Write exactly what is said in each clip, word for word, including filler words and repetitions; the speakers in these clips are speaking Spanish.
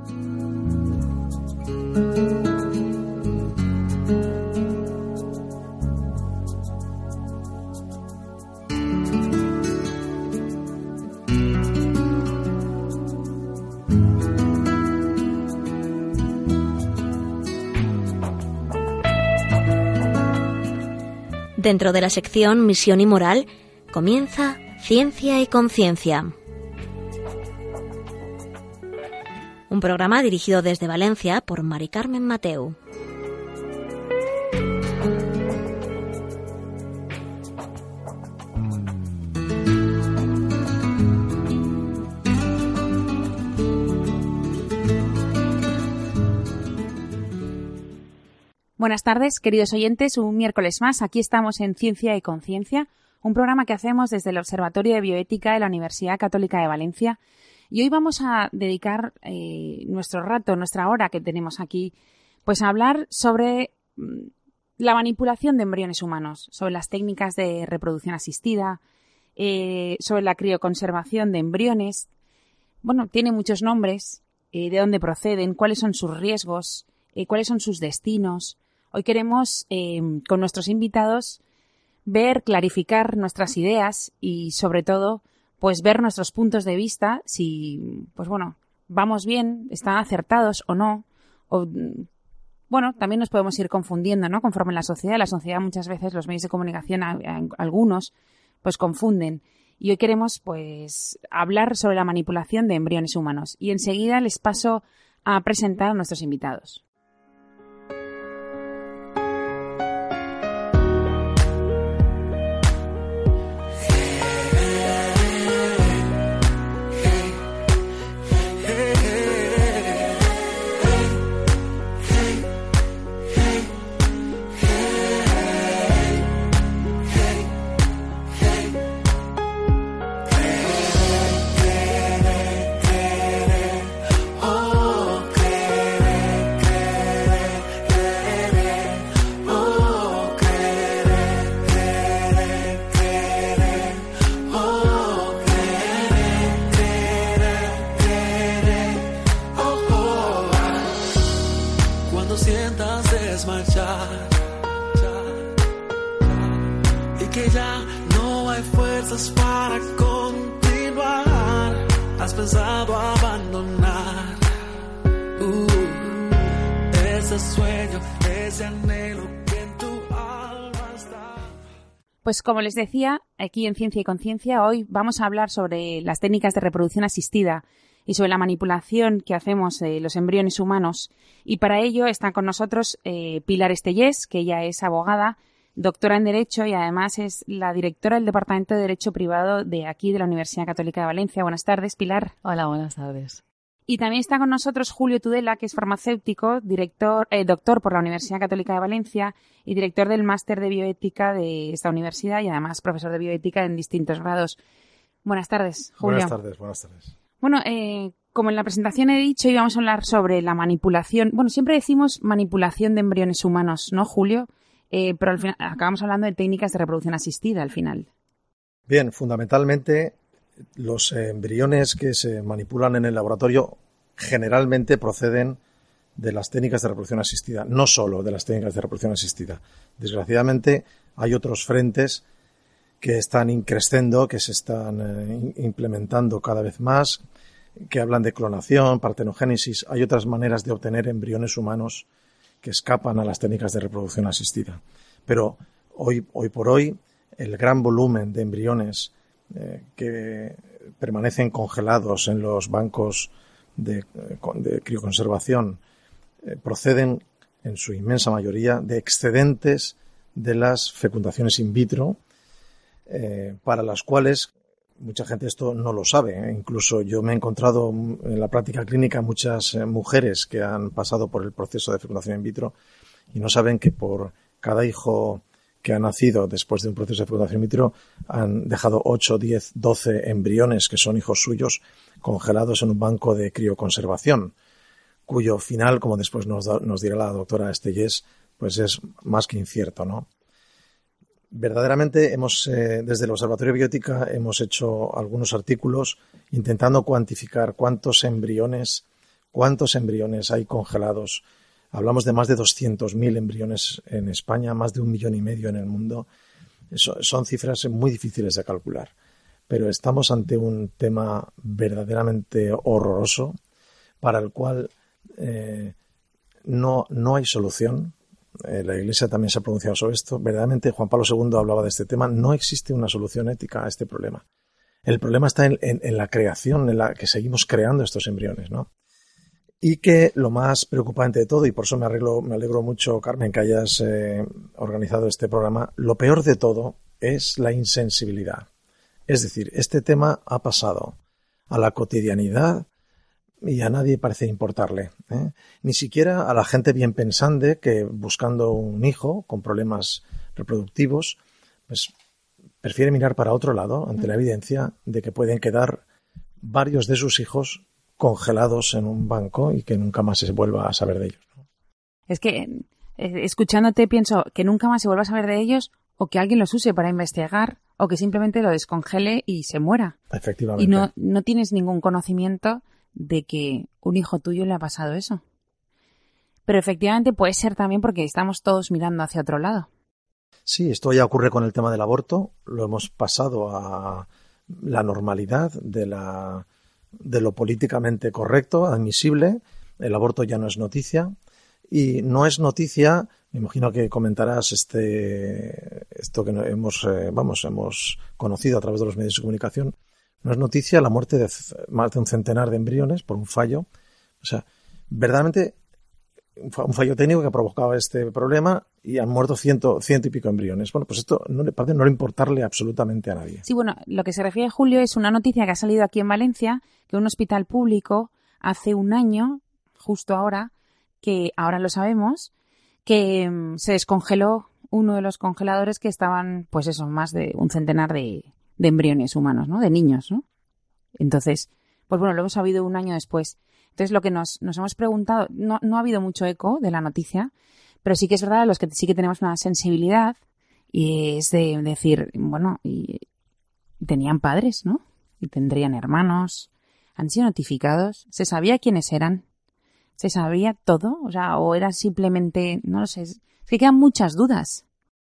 Dentro de la sección Misión y Moral, comienza Ciencia y Conciencia. Un programa dirigido desde Valencia por Mari Carmen Mateu. Buenas tardes, queridos oyentes. Un miércoles más, aquí estamos en Ciencia y Conciencia, un programa que hacemos desde el Observatorio de Bioética de la Universidad Católica de Valencia. Y hoy vamos a dedicar eh, nuestro rato, nuestra hora que tenemos aquí, pues a hablar sobre mm, la manipulación de embriones humanos, sobre las técnicas de reproducción asistida, eh, sobre la crioconservación de embriones. Bueno, tiene muchos nombres, eh, de dónde proceden, cuáles son sus riesgos, eh, cuáles son sus destinos. Hoy queremos, eh, con nuestros invitados, ver, clarificar nuestras ideas y, sobre todo, pues ver nuestros puntos de vista, si, pues bueno, vamos bien, están acertados o no. O, bueno, también nos podemos ir confundiendo, ¿no? Conforme la sociedad, la sociedad muchas veces, los medios de comunicación, a, a, algunos, pues confunden. Y hoy queremos, pues, hablar sobre la manipulación de embriones humanos. Y enseguida les paso a presentar a nuestros invitados. Pues como les decía, aquí en Ciencia y Conciencia hoy vamos a hablar sobre las técnicas de reproducción asistida y sobre la manipulación que hacemos de los embriones humanos. Y para ello están con nosotros eh, Pilar Estellés, que ella es abogada, doctora en Derecho y además es la directora del Departamento de Derecho Privado de aquí de la Universidad Católica de Valencia. Buenas tardes, Pilar. Hola, buenas tardes. Y también está con nosotros Julio Tudela, que es farmacéutico, director, eh, doctor por la Universidad Católica de Valencia y director del Máster de Bioética de esta universidad y además profesor de bioética en distintos grados. Buenas tardes, Julio. Buenas tardes, buenas tardes. Bueno, eh, como en la presentación he dicho, íbamos a hablar sobre la manipulación. Bueno, siempre decimos manipulación de embriones humanos, ¿no, Julio? Eh, pero al final acabamos hablando de técnicas de reproducción asistida al final. Bien, fundamentalmente los embriones que se manipulan en el laboratorio generalmente proceden de las técnicas de reproducción asistida, no solo de las técnicas de reproducción asistida. Desgraciadamente hay otros frentes que están increciendo, que se están eh, implementando cada vez más, que hablan de clonación, partenogénesis. Hay otras maneras de obtener embriones humanos que escapan a las técnicas de reproducción asistida. Pero hoy, hoy por hoy el gran volumen de embriones Eh, que permanecen congelados en los bancos de, de crioconservación eh, proceden en su inmensa mayoría de excedentes de las fecundaciones in vitro eh, para las cuales mucha gente esto no lo sabe, ¿eh? Incluso yo me he encontrado en la práctica clínica muchas eh, mujeres que han pasado por el proceso de fecundación in vitro y no saben que por cada hijo que han nacido después de un proceso de fecundación in vitro han dejado ocho, diez, doce embriones que son hijos suyos congelados en un banco de crioconservación, cuyo final, como después nos, da, nos dirá la doctora Estellés, pues es más que incierto, ¿no? Verdaderamente hemos, eh, desde el Observatorio de Bioética hemos hecho algunos artículos intentando cuantificar cuántos embriones, ¿Cuántos embriones hay congelados? Hablamos de más de doscientos mil embriones en España, más de un millón y medio en el mundo. Eso, son cifras muy difíciles de calcular. Pero estamos ante un tema verdaderamente horroroso para el cual eh, no, no hay solución. Eh, la Iglesia también se ha pronunciado sobre esto. Verdaderamente Juan Pablo segundo hablaba de este tema. No existe una solución ética a este problema. El problema está en, en, en la creación, en la que seguimos creando estos embriones, ¿no? Y que lo más preocupante de todo, y por eso me, arreglo, me alegro mucho, Carmen, que hayas eh, organizado este programa, lo peor de todo es la insensibilidad. Es decir, este tema ha pasado a la cotidianidad y a nadie parece importarle, ¿eh? Ni siquiera a la gente bien pensante que buscando un hijo con problemas reproductivos, pues prefiere mirar para otro lado ante la evidencia de que pueden quedar varios de sus hijos congelados en un banco y que nunca más se vuelva a saber de ellos, ¿no? Es que eh, escuchándote pienso que nunca más se vuelva a saber de ellos, o que alguien los use para investigar, o que simplemente lo descongele y se muera. Efectivamente. Y no, no tienes ningún conocimiento de que un hijo tuyo le ha pasado eso. Pero efectivamente puede ser también porque estamos todos mirando hacia otro lado. Sí, esto ya ocurre con el tema del aborto. Lo hemos pasado a la normalidad de la de lo políticamente correcto, admisible. El aborto ya no es noticia. Y no es noticia, me imagino que comentarás este esto que hemos eh, vamos hemos conocido a través de los medios de comunicación. No es noticia la muerte de más de un centenar de embriones por un fallo. O sea, verdaderamente un fallo técnico que ha provocado este problema y han muerto ciento, ciento y pico embriones. Bueno, pues esto no le parece no le importarle absolutamente a nadie. Sí, bueno, lo que se refiere, Julio, es una noticia que ha salido aquí en Valencia, que un hospital público hace un año, justo ahora, que ahora lo sabemos, que um, se descongeló uno de los congeladores que estaban, pues eso, más de un centenar de, de embriones humanos, ¿no? De niños, ¿no? Entonces, pues bueno, lo hemos sabido un año después. Entonces, lo que nos, nos hemos preguntado, no, no ha habido mucho eco de la noticia, pero sí que es verdad, los que sí que tenemos una sensibilidad, y es de decir, bueno, y tenían padres, ¿no? Y tendrían hermanos, han sido notificados, se sabía quiénes eran, se sabía todo, o sea, o era simplemente, no lo sé, es que quedan muchas dudas.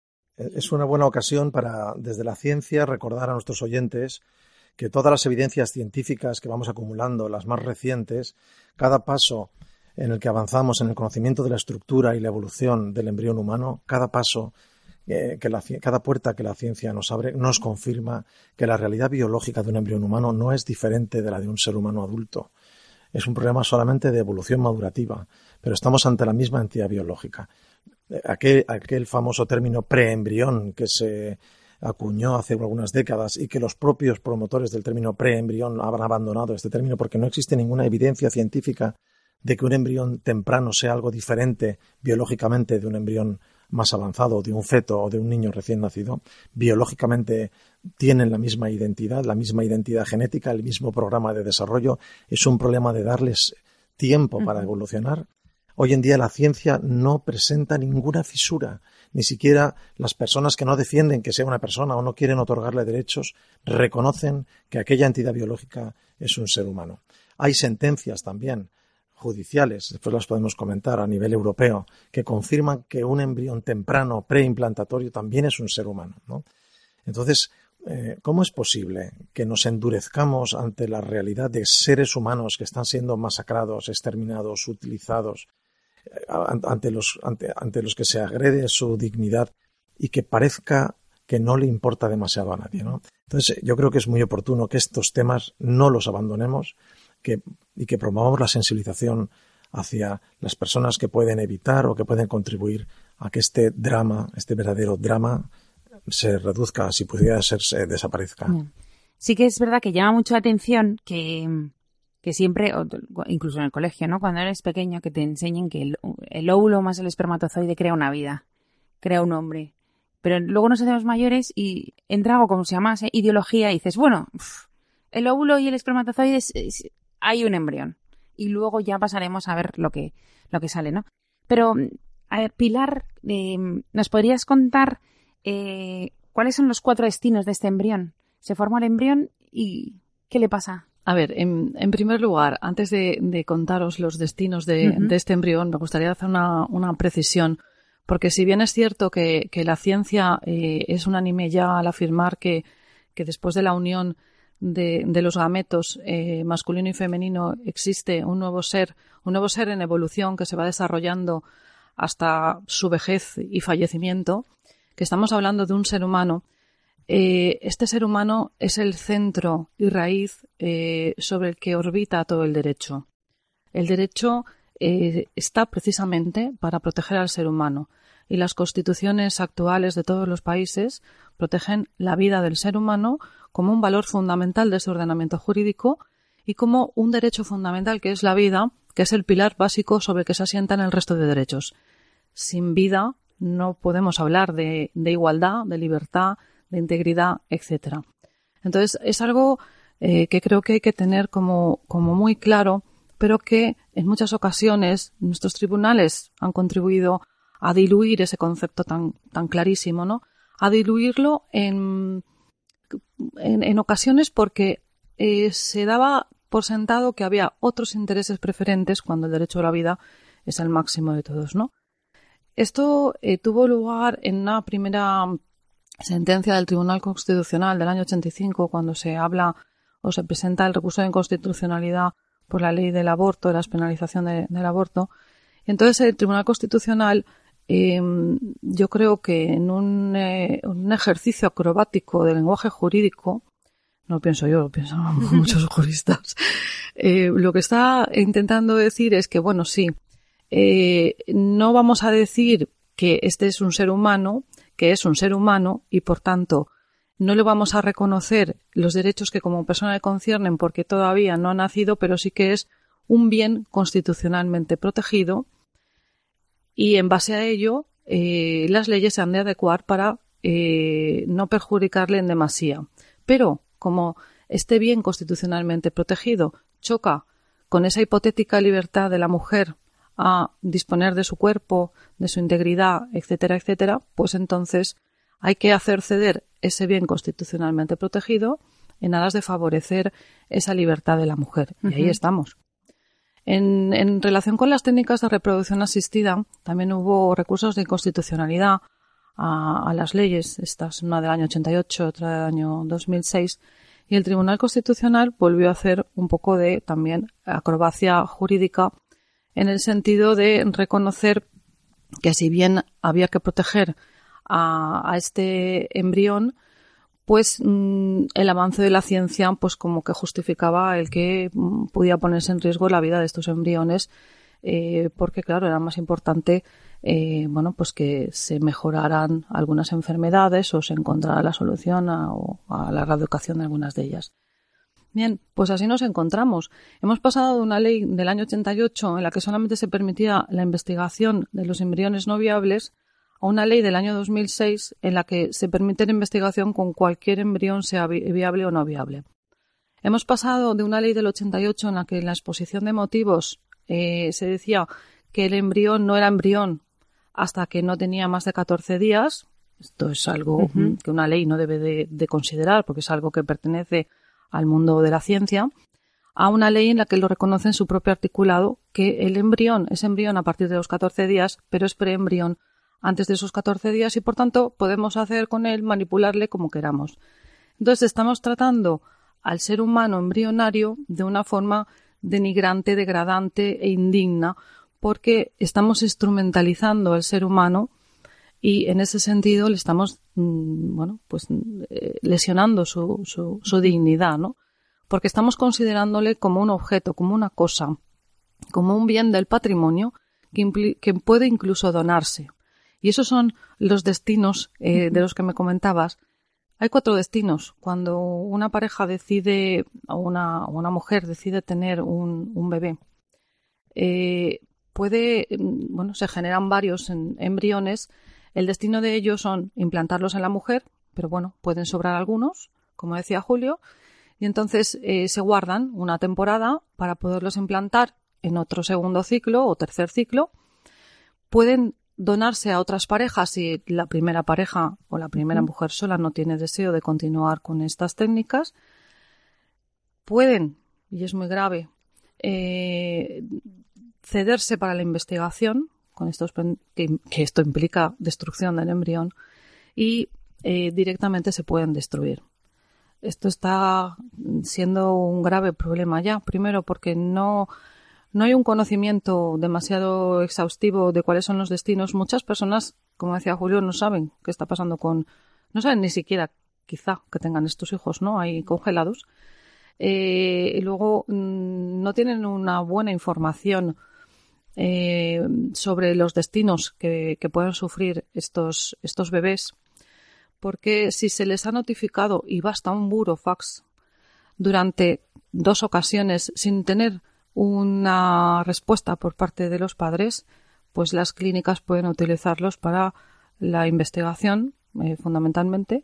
Es una buena ocasión para, desde la ciencia, recordar a nuestros oyentes que todas las evidencias científicas que vamos acumulando, las más recientes, cada paso en el que avanzamos en el conocimiento de la estructura y la evolución del embrión humano, cada paso, eh, que la, cada puerta que la ciencia nos abre, nos confirma que la realidad biológica de un embrión humano no es diferente de la de un ser humano adulto. Es un problema solamente de evolución madurativa, pero estamos ante la misma entidad biológica. Aquel, aquel famoso término preembrión que se acuñó hace algunas décadas y que los propios promotores del término preembrión han abandonado este término porque no existe ninguna evidencia científica de que un embrión temprano sea algo diferente biológicamente de un embrión más avanzado, de un feto o de un niño recién nacido. Biológicamente tienen la misma identidad, la misma identidad genética, el mismo programa de desarrollo. Es un problema de darles tiempo para evolucionar. Hoy en día la ciencia no presenta ninguna fisura. Ni siquiera las personas que no defienden que sea una persona o no quieren otorgarle derechos reconocen que aquella entidad biológica es un ser humano. Hay sentencias también judiciales, después las podemos comentar a nivel europeo, que confirman que un embrión temprano preimplantatorio también es un ser humano, ¿no? Entonces, eh, ¿cómo es posible que nos endurezcamos ante la realidad de seres humanos que están siendo masacrados, exterminados, utilizados, eh, ante los, ante, ante los que se agrede su dignidad y que parezca que no le importa demasiado a nadie, ¿no? Entonces, yo creo que es muy oportuno que estos temas no los abandonemos, que, y que promovamos la sensibilización hacia las personas que pueden evitar o que pueden contribuir a que este drama, este verdadero drama, se reduzca, si pudiera ser, se desaparezca. Sí que es verdad que llama mucho la atención que, que siempre, incluso en el colegio, ¿no? Cuando eres pequeño, que te enseñen que el, el óvulo más el espermatozoide crea una vida, crea un hombre. Pero luego nos hacemos mayores y entra algo como se llama ideología y dices, bueno, el óvulo y el espermatozoide es, es, hay un embrión. Y luego ya pasaremos a ver lo que, lo que sale, ¿no? Pero, a ver, Pilar, eh, ¿nos podrías contar eh, cuáles son los cuatro destinos de este embrión? Se forma el embrión y ¿qué le pasa? A ver, en, en primer lugar, antes de, de contaros los destinos de, uh-huh. de este embrión, me gustaría hacer una, una precisión, porque si bien es cierto que, que la ciencia eh, es unánime ya al afirmar que, que después de la unión de, de los gametos eh, masculino y femenino existe un nuevo ser, un nuevo ser en evolución que se va desarrollando hasta su vejez y fallecimiento, que estamos hablando de un ser humano. Eh, este ser humano es el centro y raíz eh, sobre el que orbita todo el derecho. El derecho eh, está precisamente para proteger al ser humano, y las constituciones actuales de todos los países protegen la vida del ser humano como un valor fundamental de su ordenamiento jurídico y como un derecho fundamental que es la vida, que es el pilar básico sobre el que se asientan el resto de derechos. Sin vida no podemos hablar de, de igualdad, de libertad, de integridad, etcétera. Entonces, es algo eh, que creo que hay que tener como, como muy claro, pero que en muchas ocasiones nuestros tribunales han contribuido a diluir ese concepto tan, tan clarísimo, ¿no? A diluirlo en, en, en ocasiones porque eh, se daba por sentado que había otros intereses preferentes cuando el derecho a la vida es el máximo de todos, ¿no? Esto eh, tuvo lugar en una primera sentencia del Tribunal Constitucional del año ochenta y cinco, cuando se habla o se presenta el recurso de inconstitucionalidad por la ley del aborto, de la despenalización de, del aborto. Entonces el Tribunal Constitucional, eh, yo creo que en un, eh, un ejercicio acrobático del lenguaje jurídico, no lo pienso yo, lo piensan muchos juristas, eh, lo que está intentando decir es que, bueno, sí, eh, no vamos a decir que este es un ser humano, que es un ser humano y, por tanto, no le vamos a reconocer los derechos que como persona le conciernen porque todavía no ha nacido, pero sí que es un bien constitucionalmente protegido y, en base a ello, eh, las leyes se han de adecuar para eh, no perjudicarle en demasía. Pero, como este bien constitucionalmente protegido choca con esa hipotética libertad de la mujer a disponer de su cuerpo, de su integridad, etcétera, etcétera, pues entonces hay que hacer ceder ese bien constitucionalmente protegido en aras de favorecer esa libertad de la mujer. Y uh-huh. ahí estamos. En, en relación con las técnicas de reproducción asistida, también hubo recursos de inconstitucionalidad a, a las leyes. Esta es una del año ochenta y ocho, otra del año dos mil seis. Y el Tribunal Constitucional volvió a hacer un poco de también acrobacia jurídica en el sentido de reconocer que, si bien había que proteger a, a este embrión, pues mmm, el avance de la ciencia pues como que justificaba el que mmm, podía ponerse en riesgo la vida de estos embriones, eh, porque claro, era más importante eh, bueno, pues que se mejoraran algunas enfermedades o se encontrara la solución a, o a la erradicación de algunas de ellas. Bien, pues así nos encontramos. Hemos pasado de una ley del año ochenta y ocho en la que solamente se permitía la investigación de los embriones no viables a una ley del año dos mil seis en la que se permite la investigación con cualquier embrión, sea viable o no viable. Hemos pasado de una ley del ochenta y ocho en la que en la exposición de motivos eh, se decía que el embrión no era embrión hasta que no tenía más de catorce días. Esto es algo uh-huh. que una ley no debe de, de considerar porque es algo que pertenece al mundo de la ciencia, a una ley en la que lo reconoce en su propio articulado que el embrión es embrión a partir de los catorce días, pero es preembrión antes de esos catorce días y, por tanto, podemos hacer con él, manipularle como queramos. Entonces, estamos tratando al ser humano embrionario de una forma denigrante, degradante e indigna, porque estamos instrumentalizando al ser humano y, en ese sentido, le estamos bueno, pues eh, lesionando su, su, su dignidad, ¿no? Porque estamos considerándole como un objeto, como una cosa, como un bien del patrimonio que, impli- que puede incluso donarse. Y esos son los destinos eh, de los que me comentabas. Hay cuatro destinos. Cuando una pareja decide, o una, una mujer decide tener un, un bebé, eh, puede, bueno, se generan varios en, embriones. El destino de ellos son implantarlos en la mujer, pero bueno, pueden sobrar algunos, como decía Julio, y entonces eh, se guardan una temporada para poderlos implantar en otro segundo ciclo o tercer ciclo. Pueden donarse a otras parejas si la primera pareja o la primera mujer sola no tiene deseo de continuar con estas técnicas. Pueden y es muy grave, eh, cederse para la investigación, con estos, que, que esto implica destrucción del embrión, y eh, directamente se pueden destruir. Esto está siendo un grave problema ya, primero porque no, no hay un conocimiento demasiado exhaustivo de cuáles son los destinos. Muchas personas, como decía Julio, no saben qué está pasando con, no saben ni siquiera quizá que tengan estos hijos, ¿no? Ahí congelados. Eh, y luego mmm, no tienen una buena información eh, sobre los destinos que, que pueden sufrir estos, estos bebés, porque si se les ha notificado y basta un burofax durante dos ocasiones sin tener una respuesta por parte de los padres, pues las clínicas pueden utilizarlos para la investigación, eh, fundamentalmente,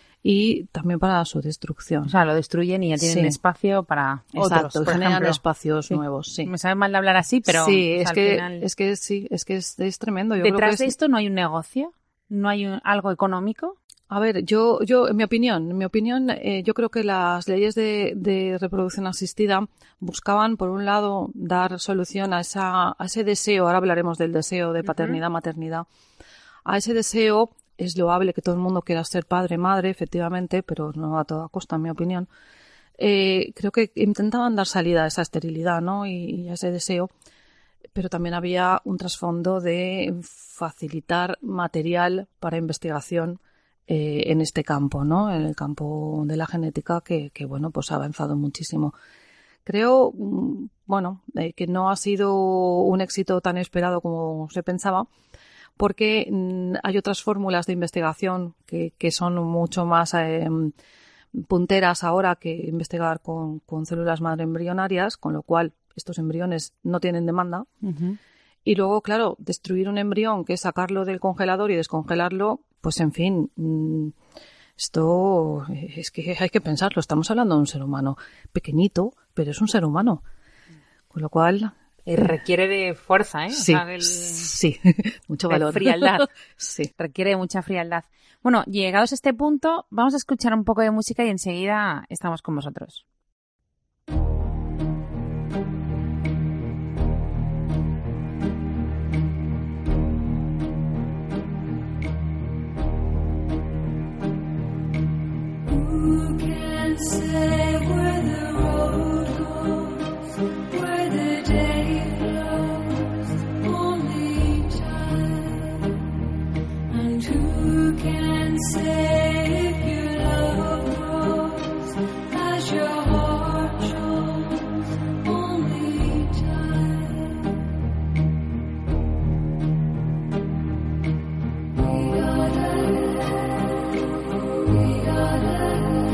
y también para su destrucción. O sea, lo destruyen y ya tienen sí. espacio para Exacto, otros, por generan ejemplo. espacios sí. nuevos, sí. Me sabe mal de hablar así, pero sí, o sea, es, al que, final... es que sí, es que es, es tremendo. Yo ¿Detrás creo que de es... esto no hay un negocio? ¿No hay un, algo económico? A ver, yo, yo, en mi opinión, en mi opinión, eh, yo creo que las leyes de, de reproducción asistida buscaban, por un lado, dar solución a esa, a ese deseo. Ahora hablaremos del deseo de paternidad, uh-huh. maternidad. A ese deseo es loable que todo el mundo quiera ser padre, madre, efectivamente, pero no a toda costa, en mi opinión. Eh, creo que intentaban dar salida a esa esterilidad, ¿no? Y, y a ese deseo. Pero también había un trasfondo de facilitar material para investigación eh, en este campo, ¿no? En el campo de la genética que, que bueno, pues ha avanzado muchísimo. Creo, bueno, eh, que no ha sido un éxito tan esperado como se pensaba, porque mmm, hay otras fórmulas de investigación que, que son mucho más eh, punteras ahora que investigar con, con células madre embrionarias, con lo cual estos embriones no tienen demanda. Uh-huh. Y luego, claro, destruir un embrión, que es sacarlo del congelador y descongelarlo, pues en fin, mmm, esto es que hay que pensarlo. Estamos hablando de un ser humano pequeñito, pero es un ser humano. Con lo cual... Eh, requiere de fuerza, ¿eh? Sí, o sea, del, sí, mucho de valor. frialdad. Sí. Requiere de mucha frialdad. Bueno, llegados a este punto, vamos a escuchar un poco de música y enseguida estamos con vosotros. Who can say where the road goes, where the day flows, only time. And who can say if your love grows as your heart shows, only time. We gotta, we gotta.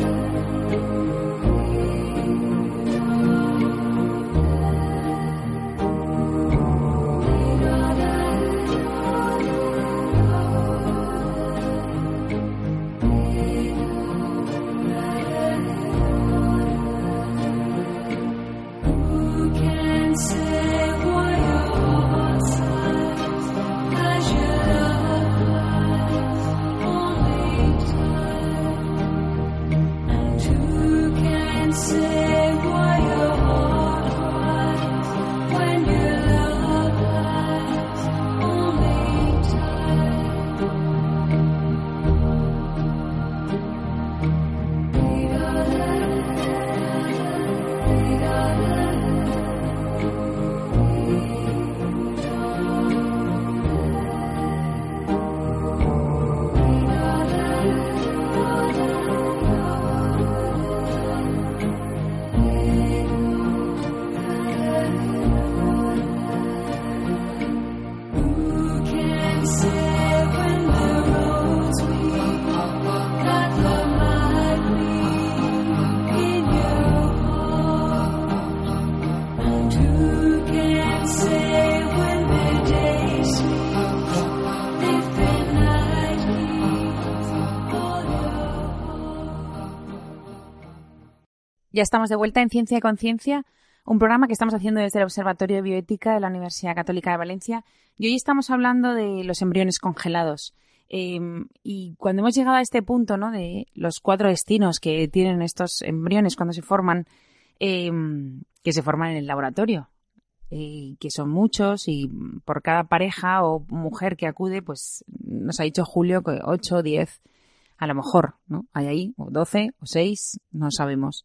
Ya estamos de vuelta en Ciencia y Conciencia, un programa que estamos haciendo desde el Observatorio de Bioética de la Universidad Católica de Valencia. Y hoy estamos hablando de los embriones congelados. Eh, y cuando hemos llegado a este punto, ¿no?, de los cuatro destinos que tienen estos embriones cuando se forman, eh, que se forman en el laboratorio, eh, que son muchos y por cada pareja o mujer que acude, pues nos ha dicho Julio que ocho o diez, a lo mejor, ¿no? Hay ahí, o doce o seis, no sabemos.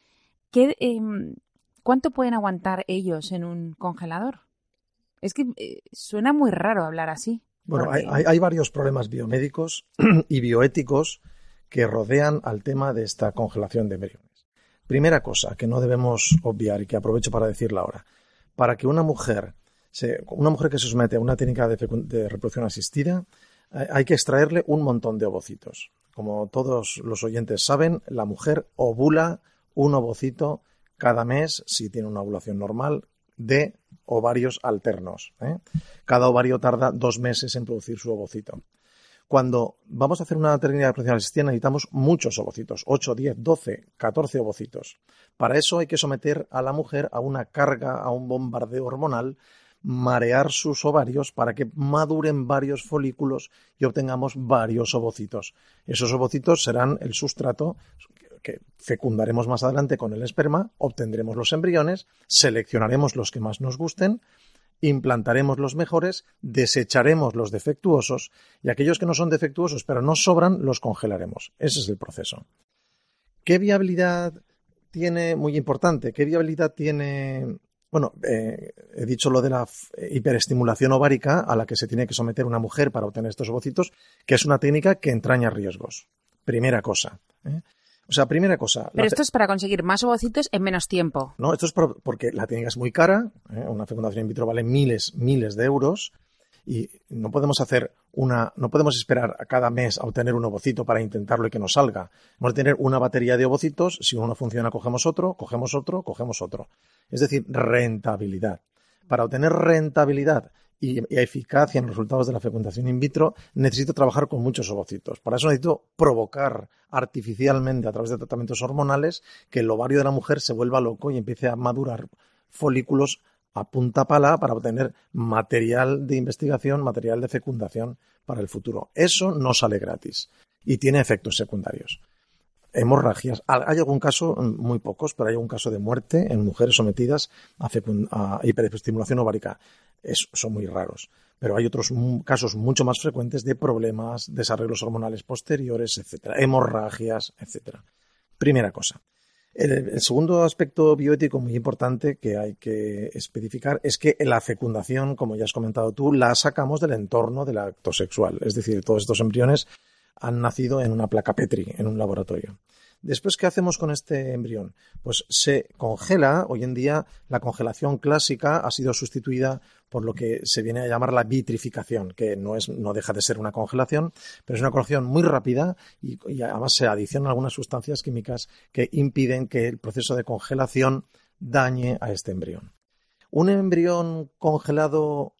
¿Qué, eh, ¿Cuánto pueden aguantar ellos en un congelador? Es que eh, suena muy raro hablar así. Bueno, porque... hay, hay varios problemas biomédicos y bioéticos que rodean al tema de esta congelación de embriones. Primera cosa que no debemos obviar y que aprovecho para decirla ahora. Para que una mujer, se, una mujer que se somete a una técnica de, fecund- de reproducción asistida, eh, hay que extraerle un montón de ovocitos. Como todos los oyentes saben, la mujer ovula un ovocito cada mes, si tiene una ovulación normal, de ovarios alternos, ¿eh? Cada ovario tarda dos meses en producir su ovocito. Cuando vamos a hacer una técnica de reproducción asistida necesitamos muchos ovocitos, ocho, diez, doce, catorce ovocitos. Para eso hay que someter a la mujer a una carga, a un bombardeo hormonal, marear sus ovarios para que maduren varios folículos y obtengamos varios ovocitos. Esos ovocitos serán el sustrato que fecundaremos más adelante con el esperma, obtendremos los embriones, seleccionaremos los que más nos gusten, implantaremos los mejores, desecharemos los defectuosos y aquellos que no son defectuosos pero no sobran los congelaremos. Ese es el proceso. ¿Qué viabilidad tiene? Muy importante. ¿Qué viabilidad tiene? Bueno, eh, he dicho lo de la hiperestimulación ovárica a la que se tiene que someter una mujer para obtener estos ovocitos, que es una técnica que entraña riesgos. Primera cosa, ¿eh? O sea, primera cosa... Pero la... esto es para conseguir más ovocitos en menos tiempo. No, esto es por, porque la técnica es muy cara, ¿eh? Una fecundación in vitro vale miles, miles de euros y no podemos hacer una, no podemos esperar a cada mes a obtener un ovocito para intentarlo y que nos salga. Vamos a tener una batería de ovocitos, si uno no funciona cogemos otro, cogemos otro, cogemos otro. Es decir, rentabilidad. Para obtener rentabilidad y eficacia en los resultados de la fecundación in vitro, necesito trabajar con muchos ovocitos. Para eso necesito provocar artificialmente a través de tratamientos hormonales que el ovario de la mujer se vuelva loco y empiece a madurar folículos a punta pala para obtener material de investigación, material de fecundación para el futuro. Eso no sale gratis y tiene efectos secundarios. Hemorragias. Hay algún caso, muy pocos, pero hay algún caso de muerte en mujeres sometidas a, fecund- a hiperestimulación ovárica. Es, son muy raros. Pero hay otros m- casos mucho más frecuentes de problemas, desarreglos hormonales posteriores, etcétera, hemorragias, etcétera. Primera cosa. El, el segundo aspecto bioético muy importante que hay que especificar es que la fecundación, como ya has comentado tú, la sacamos del entorno del acto sexual. Es decir, todos estos embriones han nacido en una placa Petri, en un laboratorio. Después, ¿qué hacemos con este embrión? Pues se congela. Hoy en día la congelación clásica ha sido sustituida por lo que se viene a llamar la vitrificación, que no es, no deja de ser una congelación, pero es una congelación muy rápida y, y además se adicionan algunas sustancias químicas que impiden que el proceso de congelación dañe a este embrión. Un embrión congelado,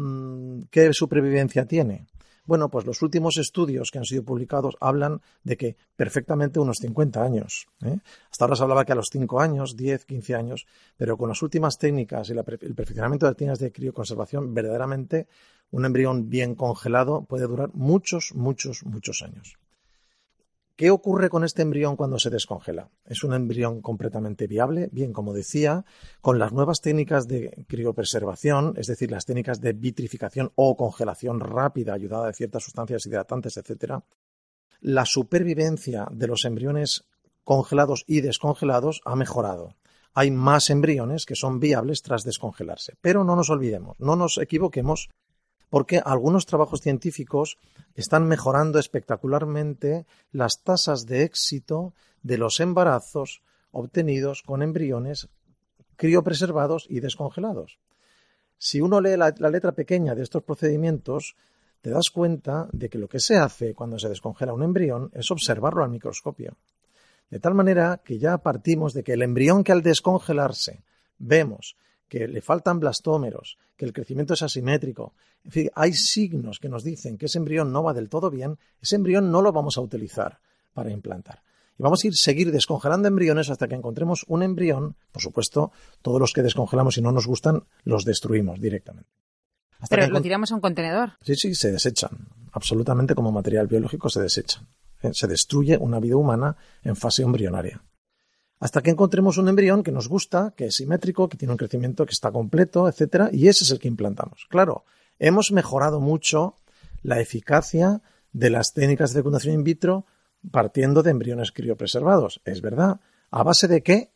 ¿qué supervivencia tiene? Bueno, pues los últimos estudios que han sido publicados hablan de que perfectamente unos cincuenta años. ¿eh? Hasta ahora se hablaba que a los cinco años, diez, quince años, pero con las últimas técnicas y la, el perfeccionamiento de las técnicas de crioconservación, verdaderamente un embrión bien congelado puede durar muchos, muchos, muchos años. ¿Qué ocurre con este embrión cuando se descongela? Es un embrión completamente viable, bien, como decía, con las nuevas técnicas de criopreservación, es decir, las técnicas de vitrificación o congelación rápida ayudada de ciertas sustancias hidratantes, etcétera. La supervivencia de los embriones congelados y descongelados ha mejorado. Hay más embriones que son viables tras descongelarse. Pero no nos olvidemos, no nos equivoquemos, porque algunos trabajos científicos están mejorando espectacularmente las tasas de éxito de los embarazos obtenidos con embriones criopreservados y descongelados. Si uno lee la, la letra pequeña de estos procedimientos, te das cuenta de que lo que se hace cuando se descongela un embrión es observarlo al microscopio. De tal manera que ya partimos de que el embrión que al descongelarse vemos que le faltan blastómeros, que el crecimiento es asimétrico, en fin, hay signos que nos dicen que ese embrión no va del todo bien, ese embrión no lo vamos a utilizar para implantar. Y vamos a ir seguir descongelando embriones hasta que encontremos un embrión, por supuesto, todos los que descongelamos y no nos gustan, los destruimos directamente. Hasta Pero que lo encont- tiramos a un contenedor. Sí, sí, se desechan. Absolutamente como material biológico se desechan. ¿eh? Se destruye una vida humana en fase embrionaria. hasta que encontremos un embrión que nos gusta, que es simétrico, que tiene un crecimiento que está completo, etcétera, y ese es el que implantamos. Claro, hemos mejorado mucho la eficacia de las técnicas de fecundación in vitro partiendo de embriones criopreservados. Es verdad. ¿A base de qué?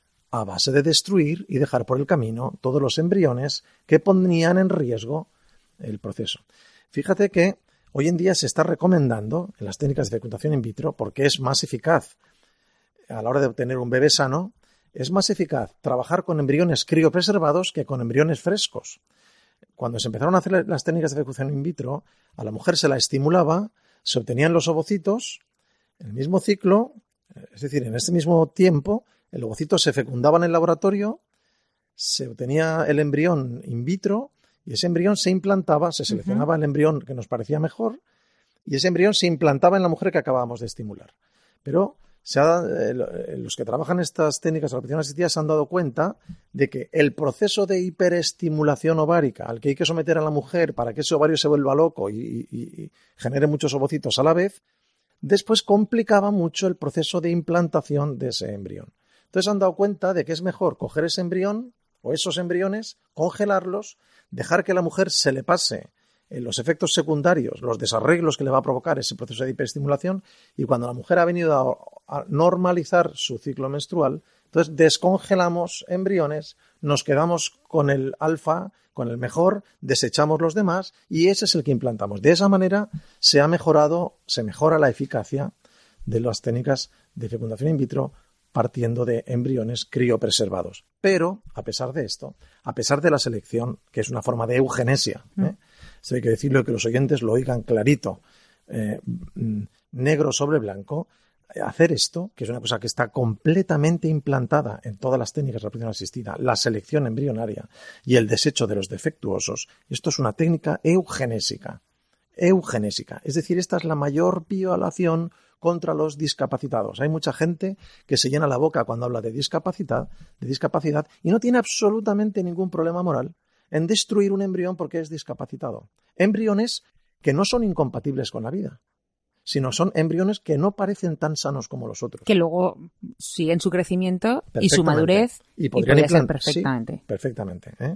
A base de destruir y dejar por el camino todos los embriones que ponían en riesgo el proceso. Fíjate que hoy en día se está recomendando en las técnicas de fecundación in vitro, porque es más eficaz a la hora de obtener un bebé sano, es más eficaz trabajar con embriones criopreservados que con embriones frescos. Cuando se empezaron a hacer las técnicas de fecundación in vitro, a la mujer se la estimulaba, se obtenían los ovocitos, en el mismo ciclo, es decir, en este mismo tiempo, el ovocito se fecundaba en el laboratorio, se obtenía el embrión in vitro y ese embrión se implantaba, se seleccionaba uh-huh. el embrión que nos parecía mejor y ese embrión se implantaba en la mujer que acabábamos de estimular. Pero se ha, eh, los que trabajan estas técnicas de reproducción asistida se han dado cuenta de que el proceso de hiperestimulación ovárica al que hay que someter a la mujer para que ese ovario se vuelva loco y, y, y genere muchos ovocitos a la vez, después complicaba mucho el proceso de implantación de ese embrión. Entonces se han dado cuenta de que es mejor coger ese embrión o esos embriones, congelarlos, dejar que a la mujer se le pase eh, los efectos secundarios, los desarreglos que le va a provocar ese proceso de hiperestimulación, y cuando la mujer ha venido a, a normalizar su ciclo menstrual, entonces descongelamos embriones, nos quedamos con el alfa, con el mejor, desechamos los demás y ese es el que implantamos. De esa manera se ha mejorado, se mejora la eficacia de las técnicas de fecundación in vitro partiendo de embriones criopreservados. Pero, a pesar de esto, a pesar de la selección, que es una forma de eugenesia, ¿eh? Esto hay que decirlo y que los oyentes lo oigan clarito, eh, negro sobre blanco, hacer esto, que es una cosa que está completamente implantada en todas las técnicas de reproducción asistida, la selección embrionaria y el desecho de los defectuosos, esto es una técnica eugenésica. Eugenésica. Es decir, esta es la mayor violación contra los discapacitados. Hay mucha gente que se llena la boca cuando habla de discapacidad, de discapacidad y no tiene absolutamente ningún problema moral en destruir un embrión porque es discapacitado. Embriones que no son incompatibles con la vida, sino son embriones que no parecen tan sanos como los otros. Que luego siguen su crecimiento y su madurez y podrían ser perfectamente. Sí, perfectamente, ¿eh?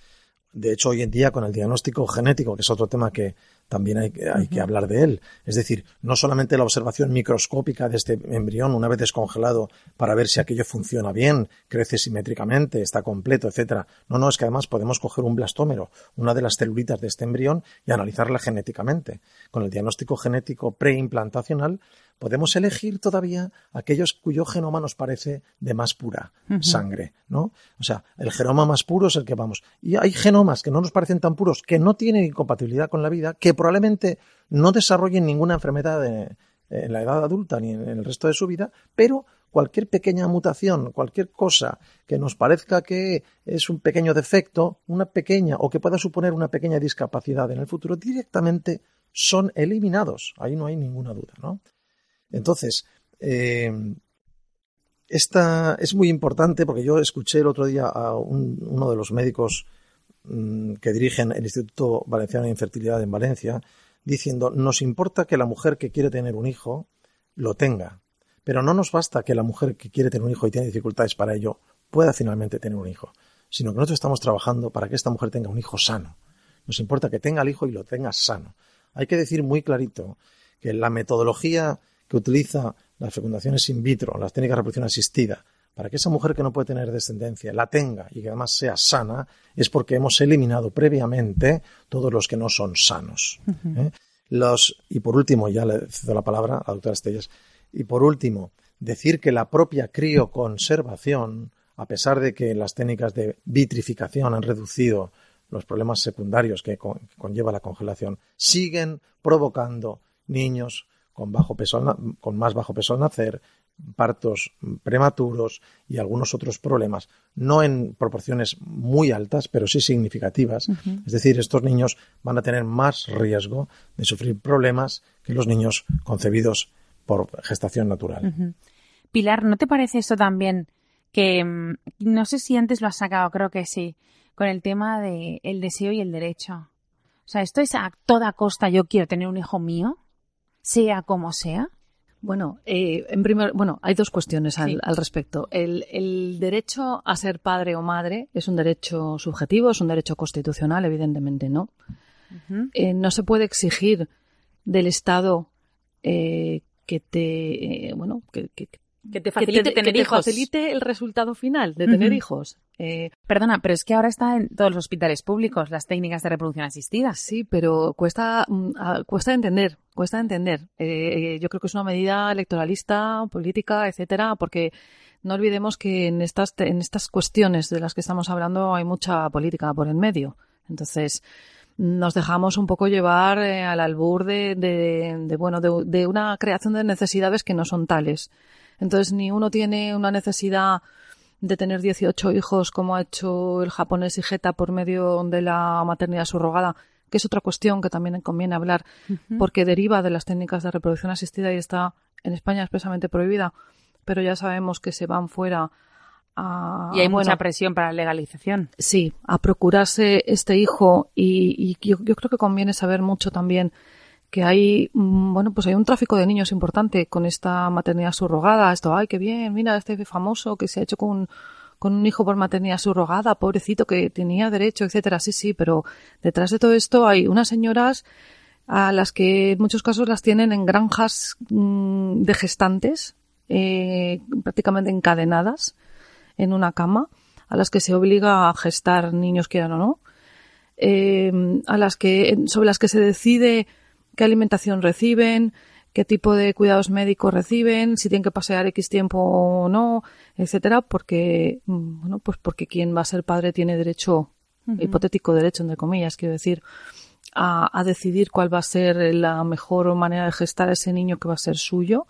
De hecho, hoy en día, con el diagnóstico genético, que es otro tema que también hay, hay uh-huh. que hablar de él, es decir, no solamente la observación microscópica de este embrión una vez descongelado para ver si aquello funciona bien, crece simétricamente, está completo, etcétera. No, no, es que además podemos coger un blastómero, una de las celulitas de este embrión, y analizarla genéticamente. Con el diagnóstico genético preimplantacional podemos elegir todavía aquellos cuyo genoma nos parece de más pura uh-huh. sangre, ¿no? O sea, el genoma más puro es el que vamos. Y hay genomas que no nos parecen tan puros, que no tienen incompatibilidad con la vida, que probablemente no desarrollen ninguna enfermedad de, en la edad adulta ni en el resto de su vida, pero cualquier pequeña mutación, cualquier cosa que nos parezca que es un pequeño defecto, una pequeña o que pueda suponer una pequeña discapacidad en el futuro, directamente son eliminados. Ahí no hay ninguna duda, ¿no? Entonces, eh, esta es muy importante porque yo escuché el otro día a un, uno de los médicos mmm, que dirigen el Instituto Valenciano de Infertilidad en Valencia diciendo: nos importa que la mujer que quiere tener un hijo lo tenga, pero no nos basta que la mujer que quiere tener un hijo y tiene dificultades para ello pueda finalmente tener un hijo, sino que nosotros estamos trabajando para que esta mujer tenga un hijo sano. Nos importa que tenga el hijo y lo tenga sano. Hay que decir muy clarito que la metodología que utiliza las fecundaciones in vitro, las técnicas de reproducción asistida, para que esa mujer que no puede tener descendencia la tenga y que además sea sana, es porque hemos eliminado previamente todos los que no son sanos. Uh-huh. ¿eh? Los, y por último, ya le cedo la palabra a la doctora Estellas, y por último, decir que la propia crioconservación, a pesar de que las técnicas de vitrificación han reducido los problemas secundarios que, con, que conlleva la congelación, siguen provocando niños con bajo peso al, con más bajo peso al nacer, partos prematuros y algunos otros problemas, no en proporciones muy altas, pero sí significativas. Uh-huh. Es decir, estos niños van a tener más riesgo de sufrir problemas que los niños concebidos por gestación natural. Uh-huh. Pilar, ¿no te parece esto también que, no sé si antes lo has sacado, creo que sí, con el tema de el deseo y el derecho? O sea, ¿esto es a toda costa yo quiero tener un hijo mío? Sea como sea. Bueno, eh, en primer, bueno, hay dos cuestiones al, Sí. al respecto. El, el derecho a ser padre o madre es un derecho subjetivo, es un derecho constitucional, evidentemente, ¿no? Ujú. Eh, no se puede exigir del Estado eh, que te, eh, bueno, que, que, Que te facilite que te, tener que te hijos. facilite el resultado final de tener Ujú. hijos. Eh, Perdona, pero es que ahora está en todos los hospitales públicos las técnicas de reproducción asistida. Sí, pero cuesta mm, ah, cuesta entender, cuesta entender. Eh, eh, yo creo que es una medida electoralista, política, etcétera, porque no olvidemos que en estas te- en estas cuestiones de las que estamos hablando hay mucha política por en medio. Entonces nos dejamos un poco llevar eh, al albur de, de, de, bueno de, de una creación de necesidades que no son tales. Entonces ni uno tiene una necesidad de tener dieciocho hijos como ha hecho el japonés Higeta por medio de la maternidad subrogada, que es otra cuestión que también conviene hablar porque deriva de las técnicas de reproducción asistida y está en España expresamente prohibida, pero ya sabemos que se van fuera a... Y hay bueno, mucha presión para la legalización. Sí, a procurarse este hijo y, y yo, yo creo que conviene saber mucho también que hay, mm, bueno, pues hay un tráfico de niños importante con esta maternidad subrogada. Esto, ay, qué bien, mira, este famoso que se ha hecho con, con un hijo por maternidad subrogada, pobrecito que tenía derecho, etcétera. Sí, sí, pero detrás de todo esto hay unas señoras a las que en muchos casos las tienen en granjas mm, de gestantes, eh, prácticamente encadenadas en una cama, a las que se obliga a gestar niños quieran o no, eh, a las que, sobre las que se decide qué alimentación reciben, qué tipo de cuidados médicos reciben, si tienen que pasear X tiempo o no, etcétera, porque, bueno, pues porque quien va a ser padre tiene derecho, uh-huh. hipotético derecho, entre comillas, quiero decir, a, a decidir cuál va a ser la mejor manera de gestar a ese niño que va a ser suyo.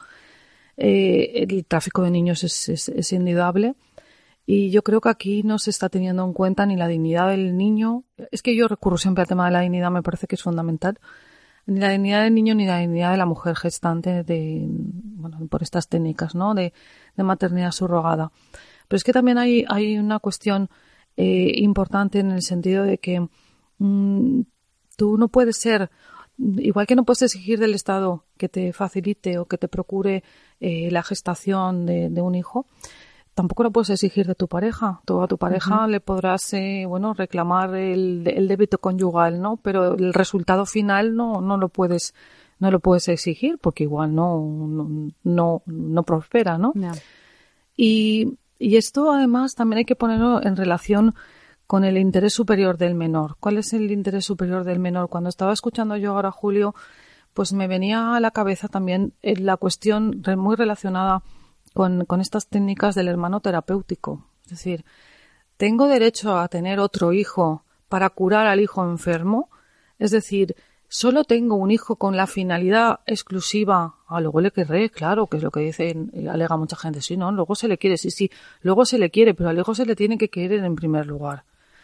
Eh, el tráfico de niños es, es, es indudable. Y yo creo que aquí no se está teniendo en cuenta ni la dignidad del niño. Es que yo recurro siempre al tema de la dignidad, me parece que es fundamental. Ni la dignidad del niño ni la dignidad de la mujer gestante de, bueno, por estas técnicas, ¿no? De, de maternidad subrogada. Pero es que también hay, hay una cuestión eh, importante en el sentido de que mmm, tú no puedes ser, igual que no puedes exigir del Estado que te facilite o que te procure eh, la gestación de, de un hijo, tampoco lo puedes exigir de tu pareja. Tú a tu pareja uh-huh. le podrás, eh, bueno, reclamar el, el débito conyugal, ¿no? Pero el resultado final no, no lo puedes, no lo puedes exigir porque igual no, no, no, no prospera, ¿no? No. Y, y esto además también hay que ponerlo en relación con el interés superior del menor. ¿Cuál es el interés superior del menor? Cuando estaba escuchando yo ahora a Julio, pues me venía a la cabeza también la cuestión muy relacionada Con, con estas técnicas del hermano terapéutico. Es decir, ¿tengo derecho a tener otro hijo para curar al hijo enfermo? Es decir, ¿solo tengo un hijo con la finalidad exclusiva? Ah, luego le querré, claro, que es lo que dicen, alega mucha gente. Sí, ¿no? Luego se le quiere, sí, sí, luego se le quiere, pero al hijo se le tiene que querer en primer lugar.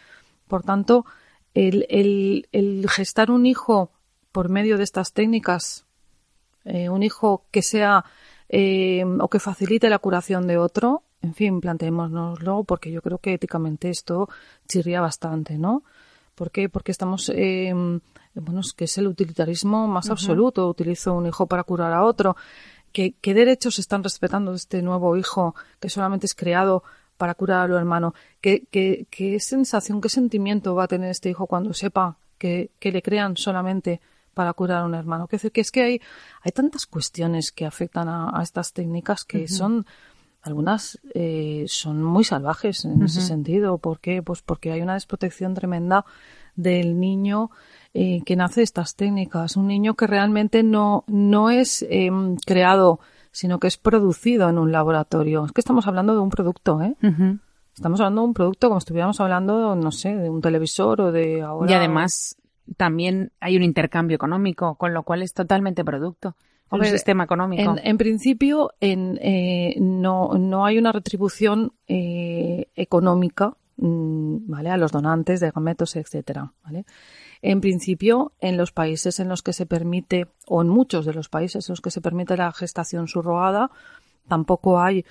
Por tanto, el, el, el gestar un hijo por medio de estas técnicas, eh, un hijo que sea Eh, o que facilite la curación de otro, en fin, planteémonoslo porque yo creo que éticamente esto chirría bastante, ¿no? ¿Por qué? Porque estamos, eh, bueno, es que es el utilitarismo más uh-huh. absoluto. Utilizo un hijo para curar a otro. ¿Qué, qué derechos se están respetando de este nuevo hijo que solamente es creado para curar a lo hermano? ¿Qué, qué, qué sensación, qué sentimiento va a tener este hijo cuando sepa que, que le crean solamente para curar a un hermano? Que, que es que hay, hay tantas cuestiones que afectan a, a estas técnicas que uh-huh. son, algunas eh, son muy salvajes en uh-huh. ese sentido. ¿Por qué? Pues porque hay una desprotección tremenda del niño eh, que nace de estas técnicas. Un niño que realmente no, no es eh, creado, sino que es producido en un laboratorio. Es que estamos hablando de un producto, ¿eh? Uh-huh. Estamos hablando de un producto como si estuviéramos hablando, no sé, de un televisor o de ahora. Y además también hay un intercambio económico, con lo cual es totalmente producto. Un Hombre, sistema económico. En, en principio, en, eh, no, no hay una retribución eh, económica, mmm, ¿vale? A los donantes de gametos, etcétera, ¿vale? En principio, en los países en los que se permite, o en muchos de los países en los que se permite la gestación subrogada, tampoco hay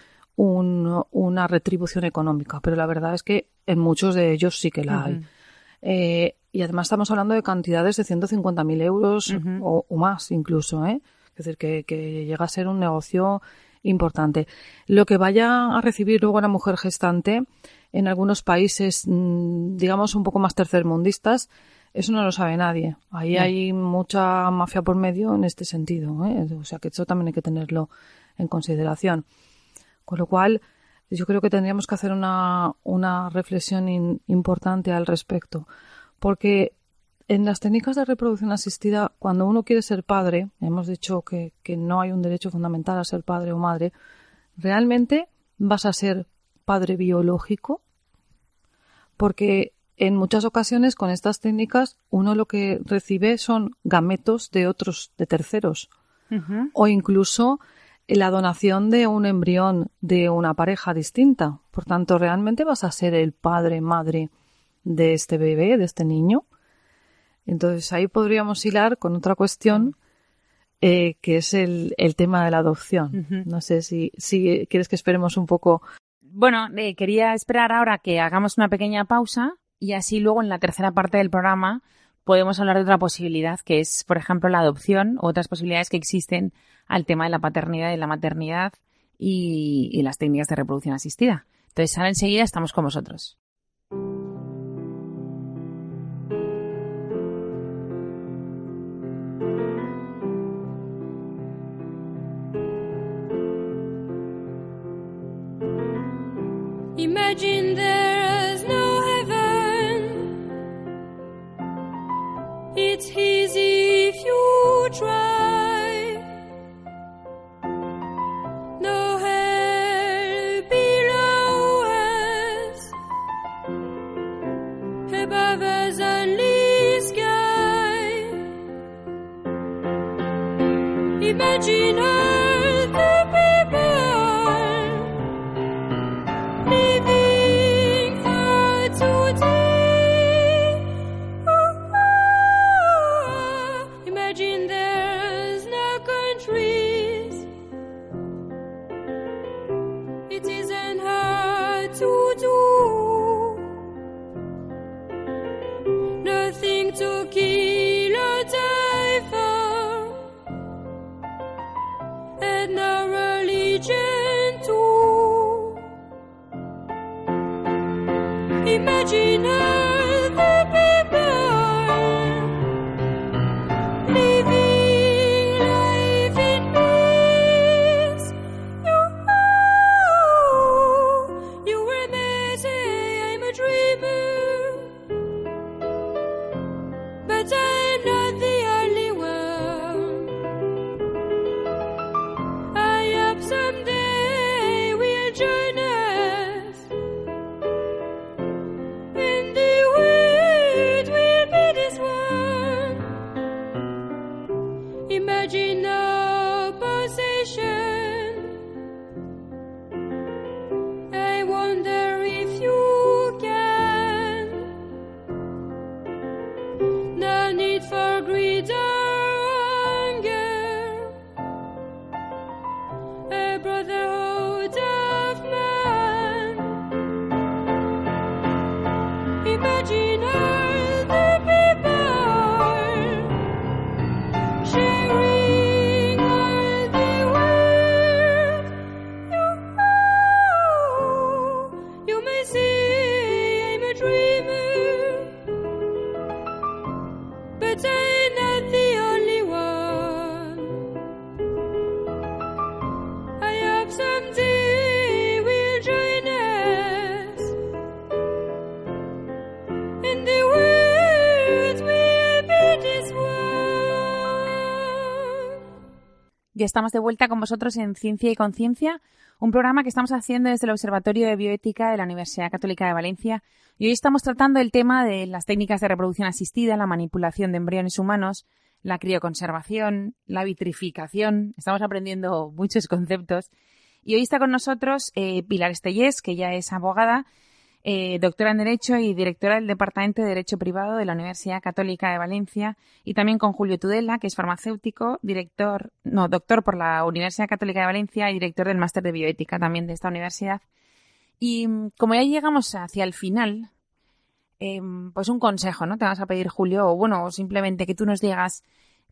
un, una retribución económica. Pero la verdad es que en muchos de ellos sí que la uh-huh. hay. Eh, y además estamos hablando de cantidades de ciento cincuenta mil euros uh-huh. o, o más incluso, ¿eh? Es decir, que, que llega a ser un negocio importante. Lo que vaya a recibir luego la mujer gestante en algunos países, digamos, un poco más tercermundistas, eso no lo sabe nadie. Ahí no. Hay mucha mafia por medio en este sentido, ¿eh? O sea que eso también hay que tenerlo en consideración. Con lo cual, yo creo que tendríamos que hacer una, una reflexión in, importante al respecto. Porque en las técnicas de reproducción asistida, cuando uno quiere ser padre, hemos dicho que, que no hay un derecho fundamental a ser padre o madre, realmente vas a ser padre biológico, porque en muchas ocasiones con estas técnicas uno lo que recibe son gametos de otros, de terceros, uh-huh. o incluso la donación de un embrión de una pareja distinta. Por tanto, realmente vas a ser el padre, madre de este bebé, de este niño. Entonces ahí podríamos hilar con otra cuestión eh, que es el, el tema de la adopción. Uh-huh. No sé si, si quieres que esperemos un poco. Bueno, eh, quería esperar ahora que hagamos una pequeña pausa y así luego en la tercera parte del programa podemos hablar de otra posibilidad que es, por ejemplo, la adopción u otras posibilidades que existen al tema de la paternidad y la maternidad y, y las técnicas de reproducción asistida. Entonces ahora enseguida estamos con vosotros. Imagine there's no heaven. It's easy if you try. No hell below us. Above us only sky. Imagine all the people living for today. Oh, oh. Imagine there's no countries. It isn't hard to do. Nothing to kill or die for, and no religion too. Imagine all the people living life in peace. You, you were may say I'm a dreamer, but I'm not the only one. I hope someday we'll join us. And the world will be this one. Imagine no possession. I wonder if you can. No need for greed or hunger. A brotherhood of man. Imagine all the people sharing all the world. You, you may say I'm a dreamer, but I'm not the only one. I hope someday we'll join us. And the world will be this one. Ya estamos de vuelta con vosotros en Ciencia y Conciencia, un programa que estamos haciendo desde el Observatorio de Bioética de la Universidad Católica de Valencia. Y hoy estamos tratando el tema de las técnicas de reproducción asistida, la manipulación de embriones humanos, la crioconservación, la vitrificación. Estamos aprendiendo muchos conceptos. Y hoy está con nosotros eh, Pilar Estellés, que ya es abogada, eh, doctora en Derecho y directora del Departamento de Derecho Privado de la Universidad Católica de Valencia, y también con Julio Tudela, que es farmacéutico, director, no, doctor por la Universidad Católica de Valencia y director del Máster de Bioética también de esta universidad. Y como ya llegamos hacia el final, eh, pues un consejo, ¿no? Te vas a pedir, Julio, o bueno, o simplemente que tú nos digas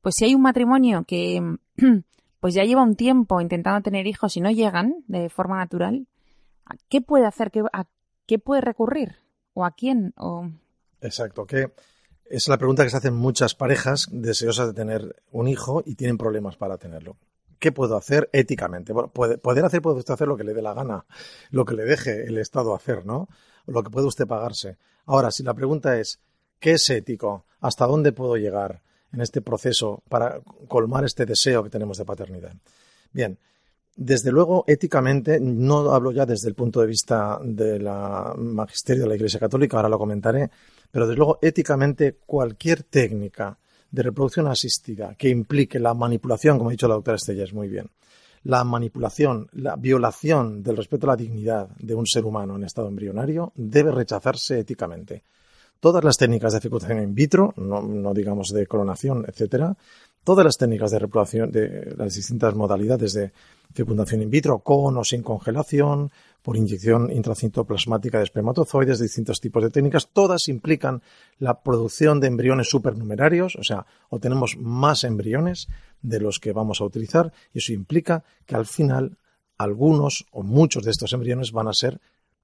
Pues si hay un matrimonio que pues ya lleva un tiempo intentando tener hijos y no llegan de forma natural, ¿qué puede hacer? ¿Qué, a qué puede recurrir? ¿O a quién? O... Exacto, que es la pregunta que se hacen muchas parejas deseosas de tener un hijo y tienen problemas para tenerlo. ¿Qué puedo hacer éticamente? Bueno, puede, poder hacer, puede usted hacer lo que le dé la gana, lo que le deje el Estado hacer, ¿no? Lo que puede usted pagarse. Ahora, si la pregunta es, ¿qué es ético? ¿Hasta dónde puedo llegar en este proceso para colmar este deseo que tenemos de paternidad? Bien, desde luego, éticamente, no hablo ya desde el punto de vista de la magisterio de la Iglesia Católica, ahora lo comentaré, pero desde luego, éticamente, cualquier técnica de reproducción asistida que implique la manipulación, como ha dicho la doctora Estellés muy bien, la manipulación, la violación del respeto a la dignidad de un ser humano en estado embrionario debe rechazarse éticamente. Todas las técnicas de fecundación in vitro, no, no digamos de clonación, etcétera, todas las técnicas de reproducción de las distintas modalidades de fecundación in vitro, con o sin congelación, por inyección intracitoplasmática de espermatozoides, de distintos tipos de técnicas, todas implican la producción de embriones supernumerarios, o sea, obtenemos más embriones de los que vamos a utilizar, y eso implica que al final algunos o muchos de estos embriones van a ser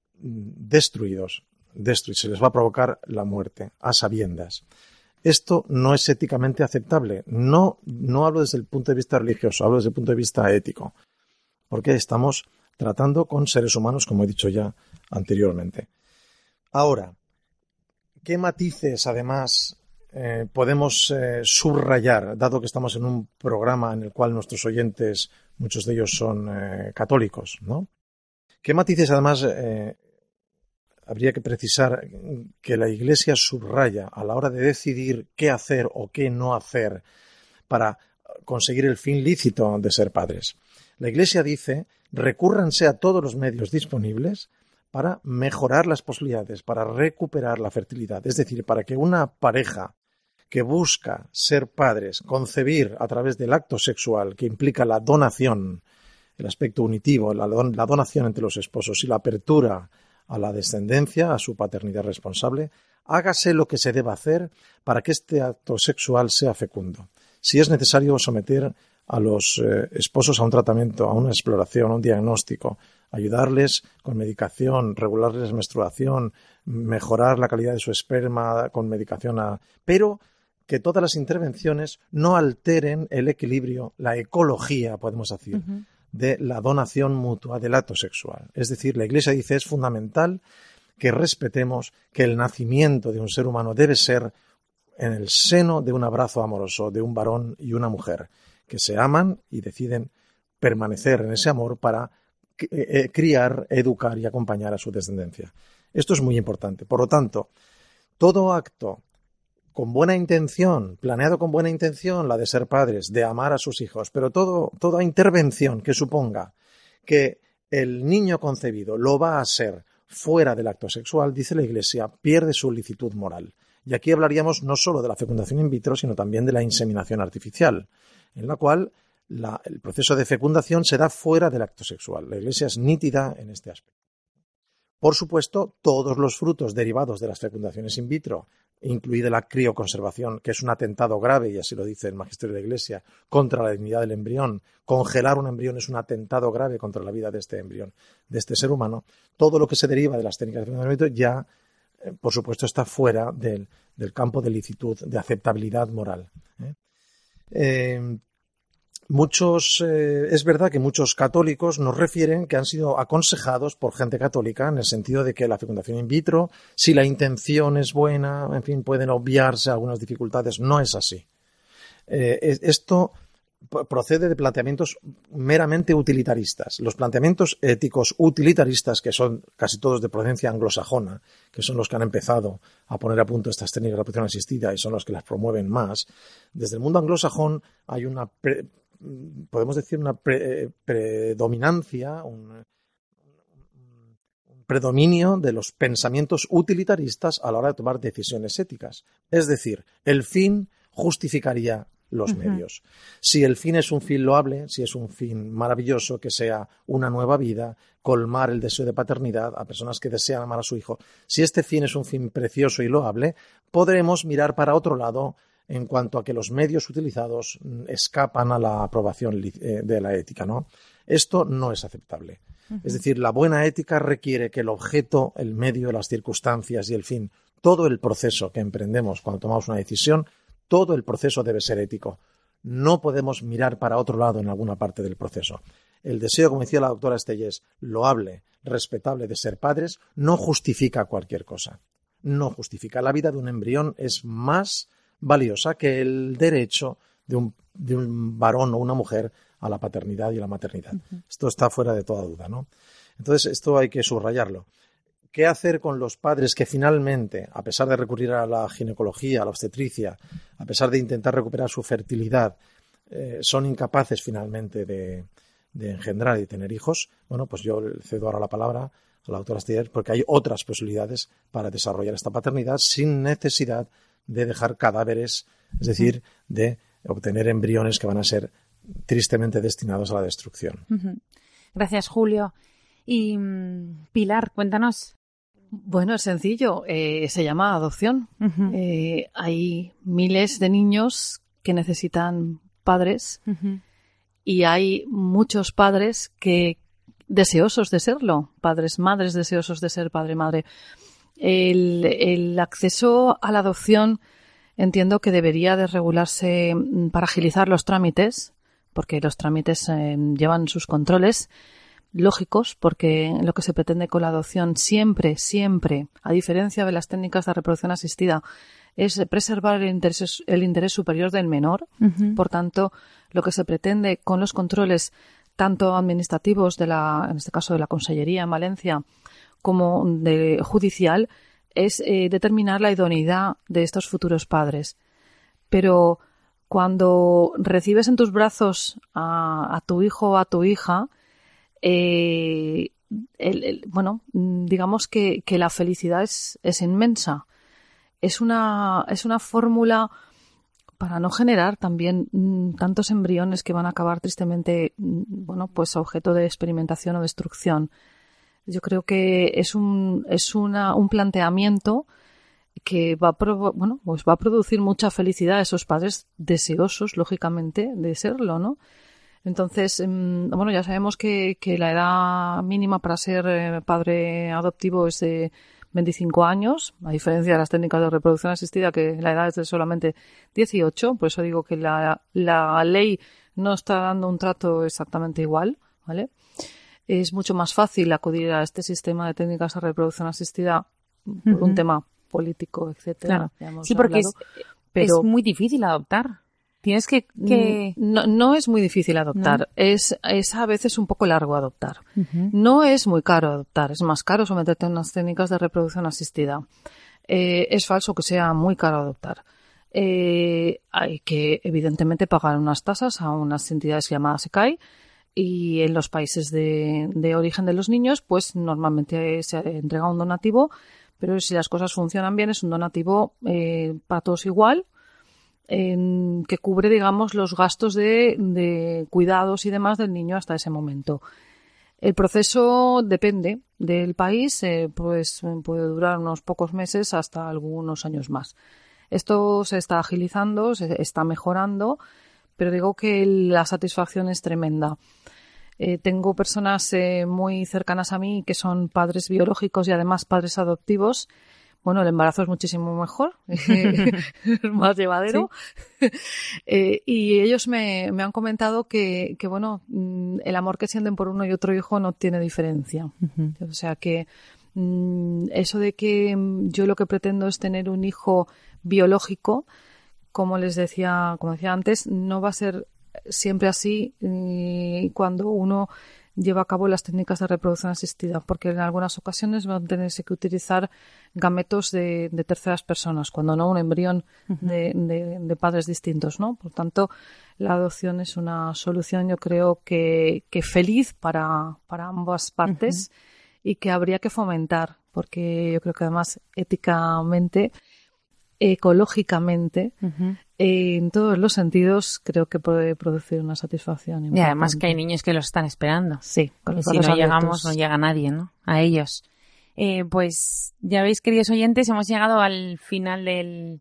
destruidos, destruidos, se les va a provocar la muerte, a sabiendas. Esto no es éticamente aceptable. No, no hablo desde el punto de vista religioso, hablo desde el punto de vista ético, porque estamos tratando con seres humanos, como he dicho ya anteriormente. Ahora, ¿qué matices, además, eh, podemos eh, subrayar, dado que estamos en un programa en el cual nuestros oyentes, muchos de ellos son eh, católicos, ¿no? ¿Qué matices, además, eh, habría que precisar que la Iglesia subraya a la hora de decidir qué hacer o qué no hacer para conseguir el fin lícito de ser padres? La Iglesia dice, recúrranse a todos los medios disponibles para mejorar las posibilidades, para recuperar la fertilidad. Es decir, para que una pareja que busca ser padres, concebir a través del acto sexual que implica la donación, el aspecto unitivo, la, don- la donación entre los esposos y la apertura a la descendencia, a su paternidad responsable, hágase lo que se deba hacer para que este acto sexual sea fecundo. Si es necesario someter a los eh, esposos a un tratamiento, a una exploración, a un diagnóstico, ayudarles con medicación, regularles la menstruación, mejorar la calidad de su esperma con medicación, a... pero que todas las intervenciones no alteren el equilibrio, la ecología, podemos decir, uh-huh. de la donación mutua del acto sexual. Es decir, la Iglesia dice es fundamental que respetemos que el nacimiento de un ser humano debe ser en el seno de un abrazo amoroso de un varón y una mujer que se aman y deciden permanecer en ese amor para eh, criar, educar y acompañar a su descendencia. Esto es muy importante. Por lo tanto, todo acto con buena intención, planeado con buena intención, la de ser padres, de amar a sus hijos, pero todo, toda intervención que suponga que el niño concebido lo va a ser fuera del acto sexual, dice la Iglesia, pierde su licitud moral. Y aquí hablaríamos no solo de la fecundación in vitro, sino también de la inseminación artificial, en la cual la, el proceso de fecundación se da fuera del acto sexual. La Iglesia es nítida en este aspecto. Por supuesto, todos los frutos derivados de las fecundaciones in vitro, incluida la crioconservación, que es un atentado grave, y así lo dice el magisterio de la Iglesia, contra la dignidad del embrión. Congelar un embrión es un atentado grave contra la vida de este embrión, de este ser humano. Todo lo que se deriva de las técnicas de fecundación in vitro ya, eh, por supuesto, está fuera del, del campo de licitud, de aceptabilidad moral. ¿eh? Eh, Muchos, eh, es verdad que muchos católicos nos refieren que han sido aconsejados por gente católica en el sentido de que la fecundación in vitro, si la intención es buena, en fin, pueden obviarse algunas dificultades. No es así. Eh, esto procede de planteamientos meramente utilitaristas. Los planteamientos éticos utilitaristas, que son casi todos de procedencia anglosajona, que son los que han empezado a poner a punto estas técnicas de reproducción asistida y son los que las promueven más, desde el mundo anglosajón hay una... Pre- podemos decir una pre, predominancia, un, un predominio de los pensamientos utilitaristas a la hora de tomar decisiones éticas. Es decir, el fin justificaría los uh-huh. medios. Si el fin es un fin loable, si es un fin maravilloso, que sea una nueva vida, colmar el deseo de paternidad a personas que desean amar a su hijo, si este fin es un fin precioso y loable, podremos mirar para otro lado en cuanto a que los medios utilizados escapan a la aprobación de la ética, ¿no? Esto no es aceptable. Uh-huh. Es decir, la buena ética requiere que el objeto, el medio, las circunstancias y el fin, todo el proceso que emprendemos cuando tomamos una decisión, todo el proceso debe ser ético. No podemos mirar para otro lado en alguna parte del proceso. El deseo, como decía la doctora Estellés, loable, respetable de ser padres, no justifica cualquier cosa. No justifica. La vida de un embrión es más valiosa que el derecho de un, de un varón o una mujer a la paternidad y a la maternidad. Uh-huh. Esto está fuera de toda duda, ¿no? Entonces, esto hay que subrayarlo. ¿Qué hacer con los padres que finalmente, a pesar de recurrir a la ginecología, a la obstetricia, a pesar de intentar recuperar su fertilidad, eh, son incapaces finalmente de, de engendrar y tener hijos? Bueno, pues yo le cedo ahora la palabra a la doctora Estellés porque hay otras posibilidades para desarrollar esta paternidad sin necesidad de dejar cadáveres, es decir, de obtener embriones que van a ser tristemente destinados a la destrucción. Uh-huh. Gracias, Julio. Y Pilar, cuéntanos. Bueno, es sencillo. Eh, se llama adopción. Uh-huh. Eh, hay miles de niños que necesitan padres uh-huh. y hay muchos padres que deseosos de serlo, padres, madres deseosos de ser padre, madre. El, el acceso a la adopción entiendo que debería de regularse para agilizar los trámites, porque los trámites eh, llevan sus controles lógicos, porque lo que se pretende con la adopción siempre, siempre, a diferencia de las técnicas de reproducción asistida, es preservar el interés, el interés superior del menor. Uh-huh. Por tanto, lo que se pretende con los controles tanto administrativos de la, en este caso de la Consellería en Valencia, como de judicial, es eh, determinar la idoneidad de estos futuros padres. Pero cuando recibes en tus brazos a, a tu hijo o a tu hija, eh, el, el, bueno, digamos que, que la felicidad es, es inmensa. Es una, es una fórmula para no generar también mm, tantos embriones que van a acabar tristemente, mm, bueno, pues objeto de experimentación o destrucción. Yo creo que es un, es una, un planteamiento que va a, provo- bueno, pues va a producir mucha felicidad a esos padres deseosos, lógicamente, de serlo, ¿no? Entonces, mmm, bueno, ya sabemos que, que la edad mínima para ser eh, padre adoptivo es de veinticinco años, a diferencia de las técnicas de reproducción asistida, que la edad es de solamente dieciocho. Por eso digo que la, la ley no está dando un trato exactamente igual, ¿vale? Es mucho más fácil acudir a este sistema de técnicas de reproducción asistida por uh-huh. un tema político, etcétera. Claro. Sí, porque es, pero es muy difícil adoptar. Tienes que... que... No, no es muy difícil adoptar. ¿No? Es, es a veces un poco largo adoptar. Uh-huh. No es muy caro adoptar. Es más caro someterte a unas técnicas de reproducción asistida. Eh, es falso que sea muy caro adoptar. Eh, hay que, evidentemente, pagar unas tasas a unas entidades llamadas E C A I. Y en los países de, de origen de los niños, pues normalmente se entrega un donativo, pero si las cosas funcionan bien es un donativo eh, para todos igual, eh, que cubre, digamos, los gastos de, de cuidados y demás del niño hasta ese momento. El proceso depende del país, eh, pues puede durar unos pocos meses hasta algunos años más. Esto se está agilizando, se está mejorando, pero digo que la satisfacción es tremenda. Eh, tengo personas eh, muy cercanas a mí que son padres biológicos y además padres adoptivos. Bueno, el embarazo es muchísimo mejor, es más llevadero. Sí. eh, y ellos me, me han comentado que, que, bueno, el amor que sienten por uno y otro hijo no tiene diferencia. Uh-huh. O sea que mm, eso de que yo lo que pretendo es tener un hijo biológico, como les decía, como decía antes, no va a ser siempre así eh, cuando uno lleva a cabo las técnicas de reproducción asistida, porque en algunas ocasiones van a tenerse que utilizar gametos de, de terceras personas, cuando no un embrión uh-huh. de, de, de padres distintos, ¿no? Por tanto, la adopción es una solución, yo creo que, que feliz para, para ambas partes uh-huh. y que habría que fomentar, porque yo creo que además éticamente, ecológicamente, uh-huh. eh, en todos los sentidos creo que puede producir una satisfacción importante. Y además que hay niños que los están esperando. Sí, con los si no llegamos no llega nadie, ¿no? A ellos. Eh, pues ya veis, queridos oyentes, hemos llegado al final del,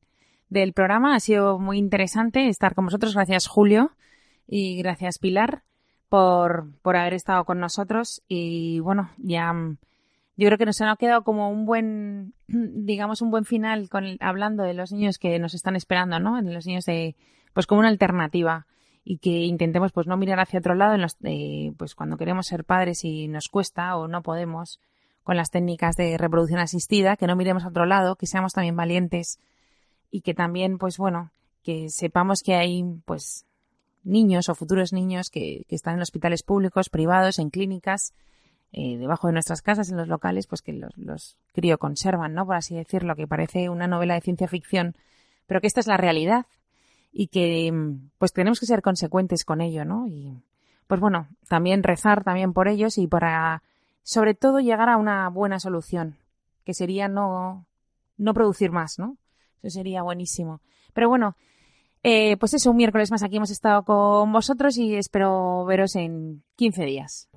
del programa. Ha sido muy interesante estar con vosotros. Gracias, Julio, y gracias, Pilar, por, por haber estado con nosotros. Y bueno, ya yo creo que nos ha quedado como un buen, digamos, un buen final con el, hablando de los niños que nos están esperando, ¿no? De los niños de, pues como una alternativa, y que intentemos pues no mirar hacia otro lado en los, eh, pues cuando queremos ser padres y nos cuesta o no podemos con las técnicas de reproducción asistida, que no miremos a otro lado, que seamos también valientes y que también, pues bueno, que sepamos que hay pues niños o futuros niños que, que están en hospitales públicos, privados, en clínicas, eh, debajo de nuestras casas, en los locales, pues que los, los crioconservan, ¿no? Por así decirlo, que parece una novela de ciencia ficción, pero que esta es la realidad. Y que pues tenemos que ser consecuentes con ello, ¿no? Y pues bueno, también rezar también por ellos y para, sobre todo, llegar a una buena solución, que sería no, no producir más, ¿no? Eso sería buenísimo. Pero bueno, eh, pues eso, un miércoles más aquí hemos estado con vosotros y espero veros en quince días.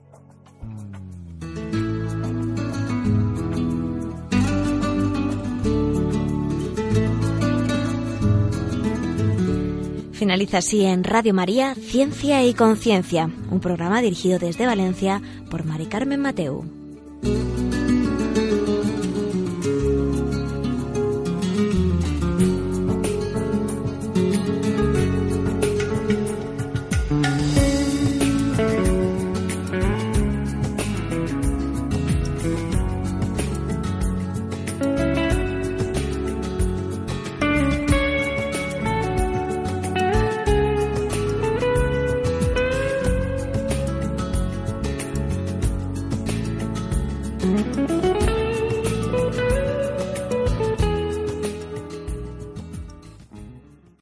Finaliza así en Radio María Ciencia y Conciencia, un programa dirigido desde Valencia por Mari Carmen Mateu.